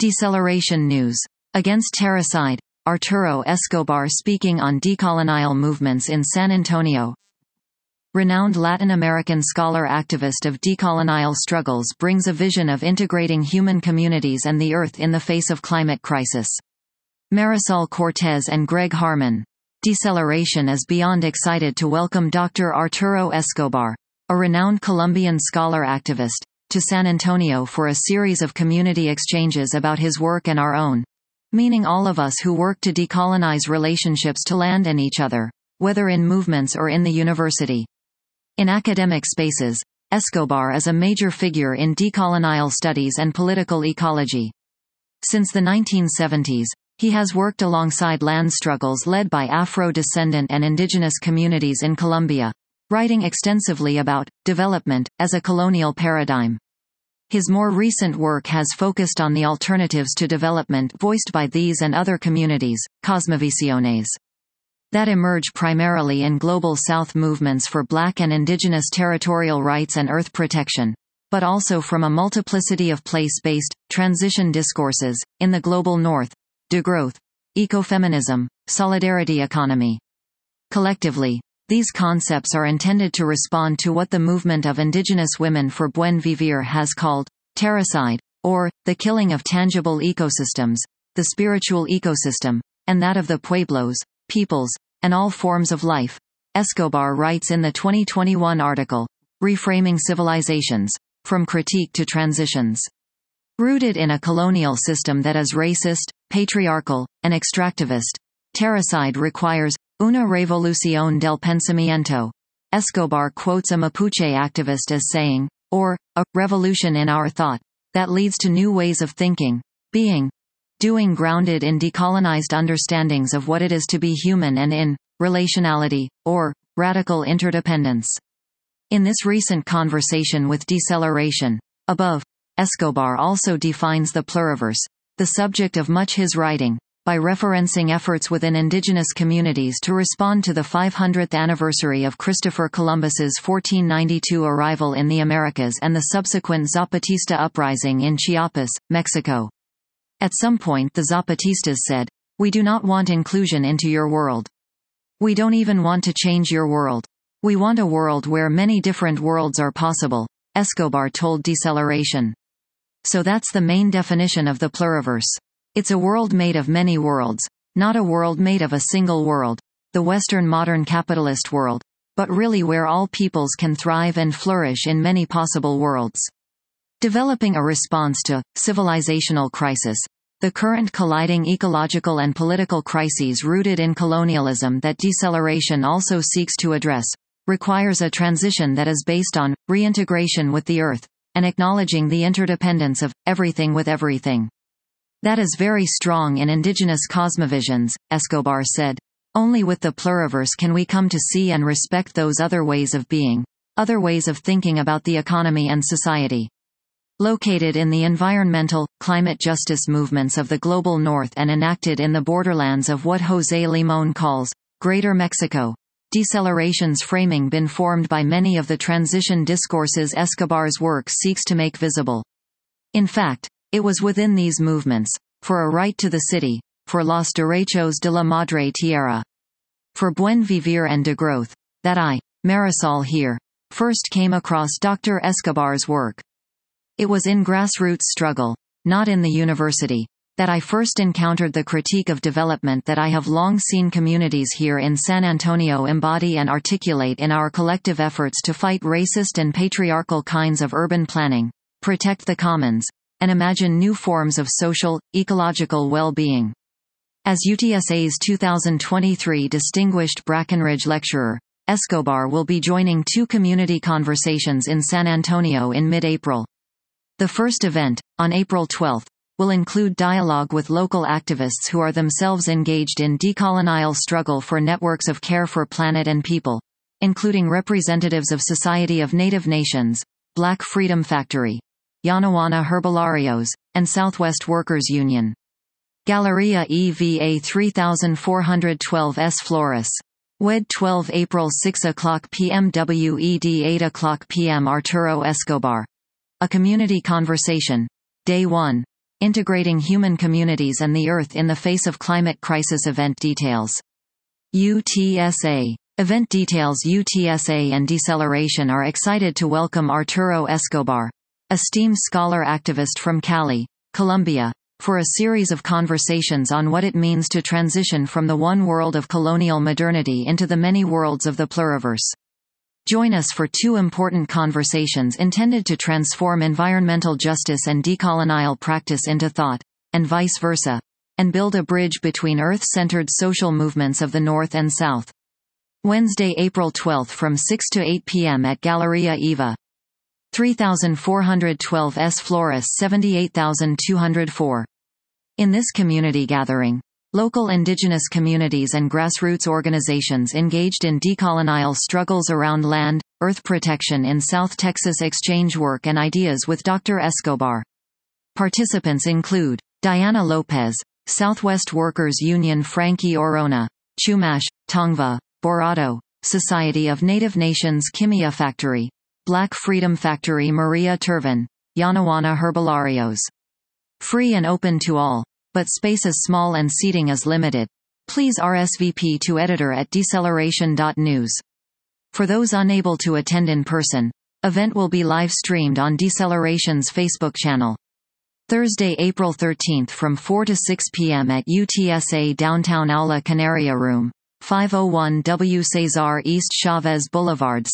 Deceleration news. Against Terracide, Arturo Escobar speaking on decolonial movements in San Antonio. Renowned Latin American scholar-activist of decolonial struggles brings a vision of integrating human communities and the Earth in the face of climate crisis. Marisol Cortez and Greg Harmon. Deceleration is beyond excited to welcome Dr. Arturo Escobar, a renowned Colombian scholar-activist, to San Antonio for a series of community exchanges about his work and our own, meaning all of us who work to decolonize relationships to land and each other, whether in movements or in the university. In academic spaces, Escobar is a major figure in decolonial studies and political ecology. Since the 1970s, he has worked alongside land struggles led by Afro-descendant and indigenous communities in Colombia, writing extensively about development as a colonial paradigm. His more recent work has focused on the alternatives to development voiced by these and other communities, cosmovisiones, that emerge primarily in Global South movements for Black and indigenous territorial rights and earth protection, but also from a multiplicity of place-based, transition discourses, in the Global North, degrowth, ecofeminism, solidarity economy. Collectively, these concepts are intended to respond to what the movement of indigenous women for Buen Vivir has called terracide, or the killing of tangible ecosystems, the spiritual ecosystem, and that of the pueblos, peoples, and all forms of life. Escobar writes in the 2021 article, Reframing Civilizations, From Critique to Transitions. Rooted in a colonial system that is racist, patriarchal, and extractivist, terracide requires una revolución del pensamiento. Escobar quotes a Mapuche activist as saying, or, a revolution in our thought, that leads to new ways of thinking, being, doing grounded in decolonized understandings of what it is to be human and in, relationality, or, radical interdependence. In this recent conversation with Deceleration, above, Escobar also defines the pluriverse, the subject of much his writing, by referencing efforts within indigenous communities to respond to the 500th anniversary of Christopher Columbus's 1492 arrival in the Americas and the subsequent Zapatista uprising in Chiapas, Mexico. At some point the Zapatistas said, "We do not want inclusion into your world. We don't even want to change your world. We want a world where many different worlds are possible," Escobar told Deceleration. So that's the main definition of the pluriverse. It's a world made of many worlds, not a world made of a single world, the Western modern capitalist world, but really where all peoples can thrive and flourish in many possible worlds. Developing a response to civilizational crisis, the current colliding ecological and political crises rooted in colonialism that Deceleration also seeks to address, requires a transition that is based on reintegration with the earth, and acknowledging the interdependence of everything with everything. That is very strong in indigenous cosmovisions, Escobar said. Only with the pluriverse can we come to see and respect those other ways of being, other ways of thinking about the economy and society. Located in the environmental, climate justice movements of the Global North and enacted in the borderlands of what José Limón calls Greater Mexico, Deceleration's framing been formed by many of the transition discourses Escobar's work seeks to make visible. In fact, it was within these movements, for a right to the city, for Los Derechos de la Madre Tierra, for Buen Vivir and degrowth, that I, Marisol here, first came across Dr. Escobar's work. It was in grassroots struggle, not in the university, that I first encountered the critique of development that I have long seen communities here in San Antonio embody and articulate in our collective efforts to fight racist and patriarchal kinds of urban planning, protect the commons, and imagine new forms of social, ecological well-being. As UTSA's 2023 Distinguished Brackenridge Lecturer, Escobar will be joining 2 community conversations in San Antonio in mid-April. The first event, on April 12, will include dialogue with local activists who are themselves engaged in decolonial struggle for networks of care for planet and people, including representatives of Society of Native Nations, Black Freedom Factory, Yanawana Herbolarios, and Southwest Workers Union. Galleria EVA 3412 S Flores. WED 12 April 6:00 p.m. WED 8:00 p.m. Arturo Escobar. A Community Conversation. Day 1. Integrating Human Communities and the Earth in the Face of Climate Crisis. Event details. UTSA. Event details. UTSA and Deceleration are excited to welcome Arturo Escobar, a STEAM scholar activist from Cali, Colombia, for a series of conversations on what it means to transition from the one world of colonial modernity into the many worlds of the pluriverse. Join us for two important conversations intended to transform environmental justice and decolonial practice into thought, and vice versa, and build a bridge between Earth-centered social movements of the North and South. Wednesday, April 12 from 6 to 8 p.m. at Galleria Eva. 3412 S. Flores 78204. In this community gathering, local indigenous communities and grassroots organizations engaged in decolonial struggles around land, earth protection in South Texas exchange work and ideas with Dr. Escobar. Participants include Diana Lopez, Southwest Workers Union Frankie Orona, Chumash, Tongva, Borado, Society of Native Nations Kimia Factory, Black Freedom Factory Maria Turvin, Yanawana Herbolarios. Free and open to all, but space is small and seating is limited. Please RSVP to editor at deceleration.news. For those unable to attend in person, event will be live-streamed on Deceleration's Facebook channel. Thursday, April 13 from 4 to 6 p.m. at UTSA Downtown Aula Canaria Room, 501 W. Cesar East Chavez Boulevard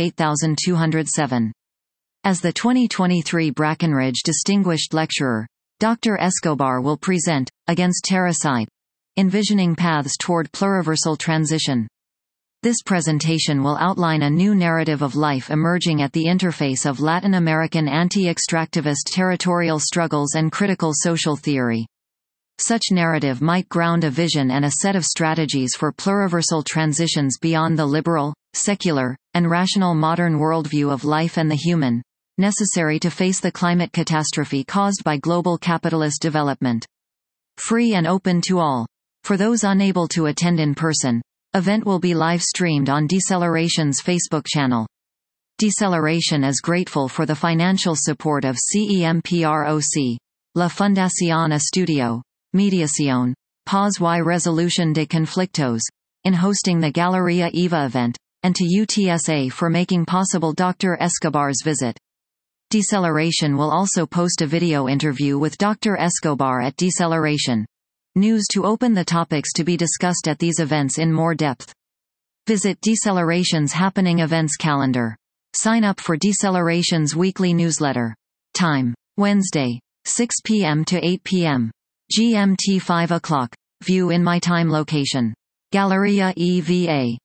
78207. As the 2023 Brackenridge Distinguished Lecturer, Dr. Escobar will present, Against Terracide: Envisioning Paths Toward Pluriversal Transition. This presentation will outline a new narrative of life emerging at the interface of Latin American anti-extractivist territorial struggles and critical social theory. Such narrative might ground a vision and a set of strategies for pluriversal transitions beyond the liberal, secular, and rational modern worldview of life and the human, necessary to face the climate catastrophe caused by global capitalist development. Free and open to all. For those unable to attend in person, event will be live-streamed on Deceleration's Facebook channel. Deceleration is grateful for the financial support of CEMPROC, La Fundación Estudio, Mediación, Paz y Resolución de Conflictos, in hosting the Galleria Eva event, and to UTSA for making possible Dr. Escobar's visit. Deceleration will also post a video interview with Dr. Escobar at Deceleration News to open the topics to be discussed at these events in more depth. Visit Deceleration's happening events calendar. Sign up for Deceleration's weekly newsletter. Time: Wednesday, 6 p.m. to 8 p.m. GMT 5 o'clock. View in my time location. Galleria EVA,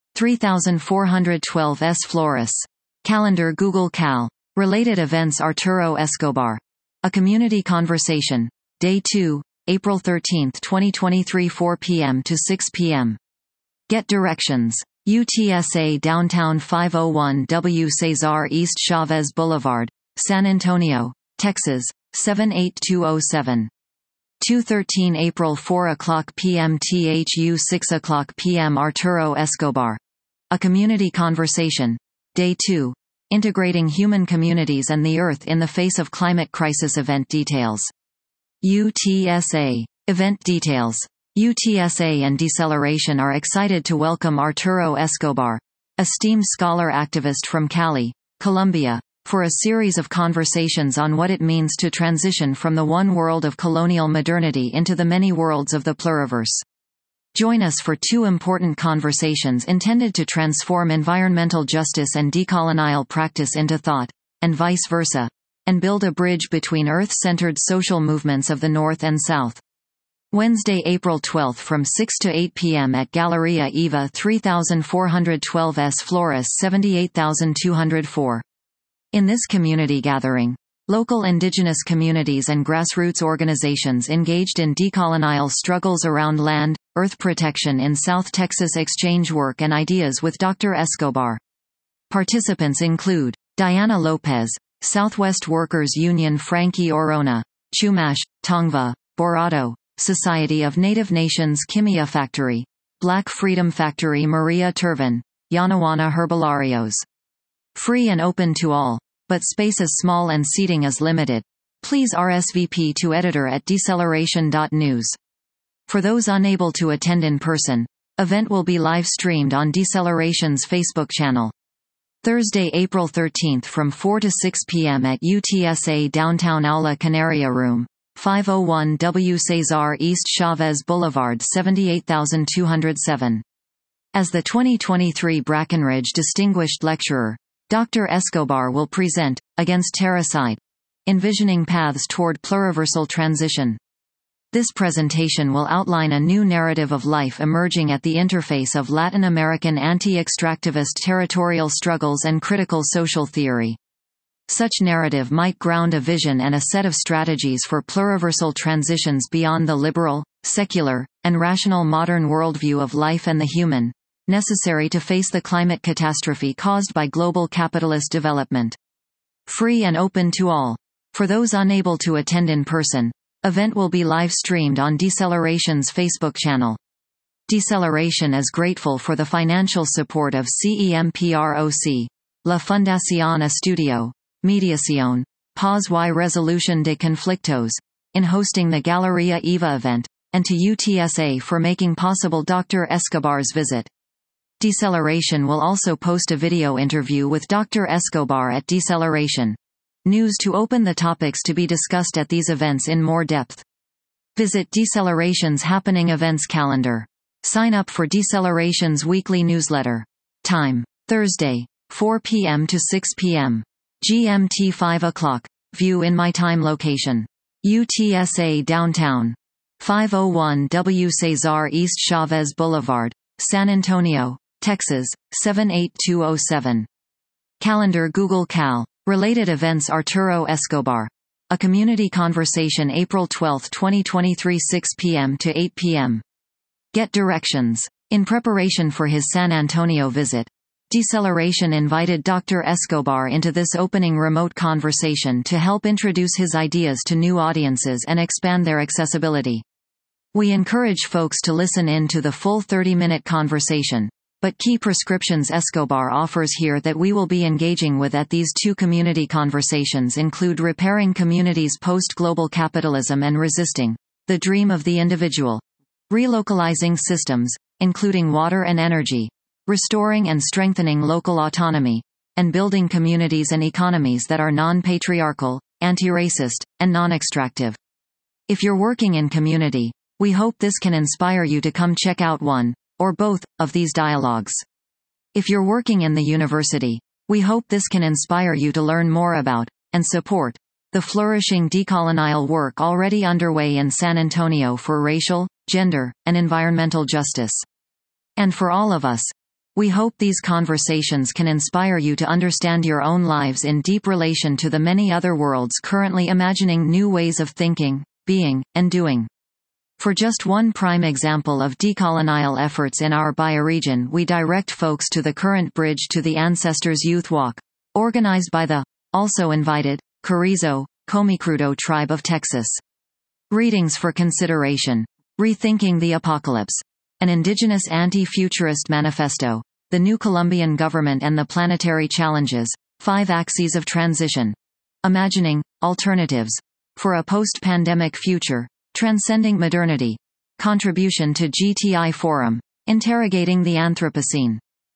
3412 S. Flores. Calendar Google Cal. Related events: Arturo Escobar. A Community Conversation. Day 2, April 13, 2023 4 p.m. to 6 p.m. Get directions. UTSA Downtown 501 W. Cesar East Chavez Boulevard, San Antonio, Texas, 78207. 2:13 April 4 p.m. THU 6 p.m. Arturo Escobar. A Community Conversation. Day 2. Integrating Human Communities and the Earth in the Face of Climate Crisis. Event details. UTSA. Event details. UTSA and Deceleration are excited to welcome Arturo Escobar, a STEAM scholar activist from Cali, Colombia, for a series of conversations on what it means to transition from the one world of colonial modernity into the many worlds of the pluriverse. Join us for two important conversations intended to transform environmental justice and decolonial practice into thought, and vice versa, and build a bridge between Earth-centered social movements of the North and South. Wednesday, April 12 from 6 to 8 p.m. at Galleria Eva 3412 S. Flores 78204. In this community gathering, local indigenous communities and grassroots organizations engaged in decolonial struggles around land, earth protection in South Texas exchange work and ideas with Dr. Escobar. Participants include Diana Lopez, Southwest Workers Union Frankie Orona, Chumash, Tongva, Borado, Society of Native Nations Kimia Factory, Black Freedom Factory Maria Turvin, Yanawana Herbolarios. Free and open to all, but space is small and seating is limited. Please RSVP to editor@deceleration.news. For those unable to attend in person, event will be live-streamed on Deceleration's Facebook channel. Thursday, April 13 from 4 to 6 p.m. at UTSA Downtown Aula Canaria Room, 501 W. Cesar East Chavez Boulevard 78207. As the 2023 Brackenridge Distinguished Lecturer, Dr. Escobar will present, Against Terracide: Envisioning Paths Toward Pluriversal Transition. This presentation will outline a new narrative of life emerging at the interface of Latin American anti-extractivist territorial struggles and critical social theory. Such narrative might ground a vision and a set of strategies for pluriversal transitions beyond the liberal, secular, and rational modern worldview of life and the human, necessary to face the climate catastrophe caused by global capitalist development. Free and open to all. For those unable to attend in person, event will be live-streamed on Deceleration's Facebook channel. Deceleration is grateful for the financial support of CEMPROC, La Fundación Estudio, Mediación, Paz y Resolución de Conflictos, in hosting the Galeria EVA event, and to UTSA for making possible Dr. Escobar's visit. Deceleration will also post a video interview with Dr. Escobar at Deceleration News to open the topics to be discussed at these events in more depth. Visit Deceleration's happening events calendar. Sign up for Deceleration's weekly newsletter. Time: Thursday, 4 p.m. to 6 p.m. GMT 5 o'clock. View in my time location. UTSA Downtown. 501 W. Cesar East Chavez Boulevard, San Antonio, Texas, 78207. Calendar Google Cal. Related events: Arturo Escobar. A community conversation April 12, 2023 6 p.m. to 8 p.m. Get directions. In preparation for his San Antonio visit, Deceleration invited Dr. Escobar into this opening remote conversation to help introduce his ideas to new audiences and expand their accessibility. We encourage folks to listen in to the full 30-minute conversation, but key prescriptions Escobar offers here that we will be engaging with at these two community conversations include repairing communities post-global capitalism and resisting the dream of the individual, relocalizing systems, including water and energy, restoring and strengthening local autonomy, and building communities and economies that are non-patriarchal, anti-racist, and non-extractive. If you're working in community, we hope this can inspire you to come check out one or both of these dialogues. If you're working in the university, we hope this can inspire you to learn more about, and support, the flourishing decolonial work already underway in San Antonio for racial, gender, and environmental justice. And for all of us, we hope these conversations can inspire you to understand your own lives in deep relation to the many other worlds currently imagining new ways of thinking, being, and doing. For just one prime example of decolonial efforts in our bioregion, we direct folks to the current Bridge to the Ancestors Youth Walk, organized by the, also invited, Carrizo, Comecrudo Tribe of Texas. Readings for consideration: Rethinking the Apocalypse, an Indigenous Anti-Futurist Manifesto, The New Colombian Government and the Planetary Challenges, 5 Axes of Transition. Imagining Alternatives for a Post-Pandemic Future, Transcending Modernity. Contribution to GTI Forum, Interrogating the Anthropocene.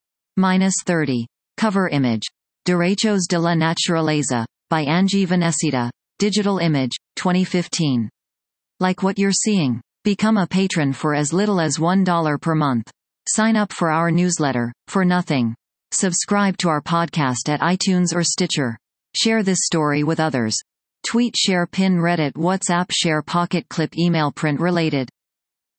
-30. Cover image. Derechos de la Naturaleza, by Angie Vanessida, Digital Image, 2015. Like what you're seeing? Become a patron for as little as $1 per month. Sign up for our newsletter, for nothing. Subscribe to our podcast at iTunes or Stitcher. Share this story with others. Tweet, share, pin, Reddit, WhatsApp, share, pocket clip, email, print related.